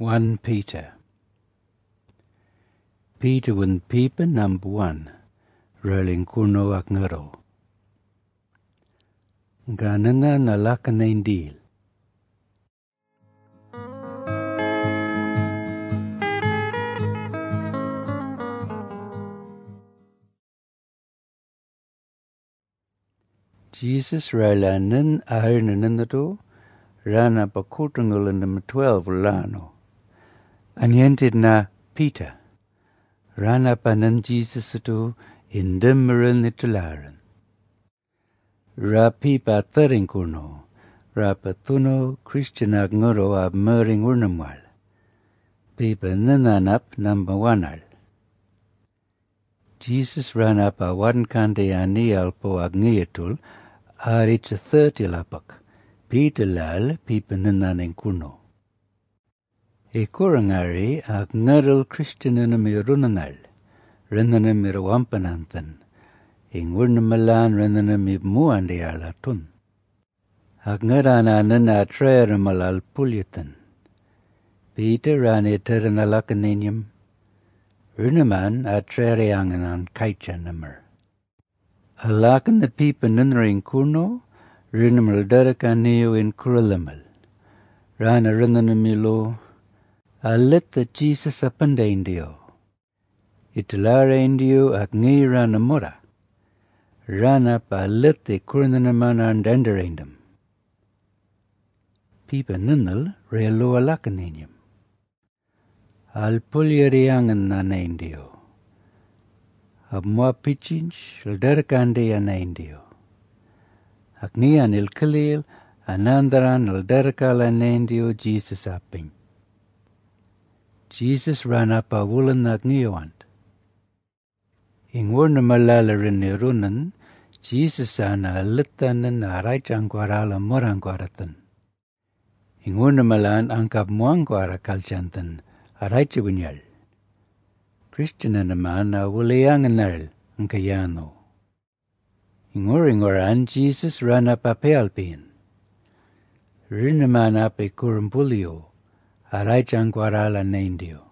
1 Peter. Peter wun Pepa number 1, rolling kuno ak ngaro. Ganana na lakanain deal. Jesus railanin ahirnaninado, rana pakutungul number 12 lano. Anyented na Peter. Rana panan Jesus ito indimirin itularan. Rapi pataring kuno, rapatuno Christian agnoro ab mering urnamwal. Pipa nananap number 1 al. Jesus rana pa wan kande ani alpo agniatul, arich 30 lapak. Peter lal pipa nananing kuno. E kurangari ag naral Christiananami runanal, renanami rawampanantan, ing wurnamalan renanami muandi alatun. Ag ngarana nana treramalal pulyatan. Peter rani teranalakaninyam, runaman a trerianganan kaichanamar. Alakan the pipa nunring kuno, runamal darakaniyo in kuralamal. Rana renanamilo, alit the Jesus apandaindio. Itularaindio ak ngira namura. Rana pa alit the kurananaman andandaraindam. Pipa nunal realo alakaninyam. Al pulyariangan nanaindio. Abmua pichinch aldarakande anaindio. Ak nian il kalil anandaran aldarakal anaindio Jesus aping. Jesus ran up a woolen agniyoant. In warna malalarin nirunan, Jesus ana litanan araicangwarala morangwaratan. In warna malan angkap muangwara kalchantan araichibunyal. Christian naman wulianganal angkayano. In waran Jesus ran up a pealpin. Rinaman ape kurumbulio. Araicangwarala naindio.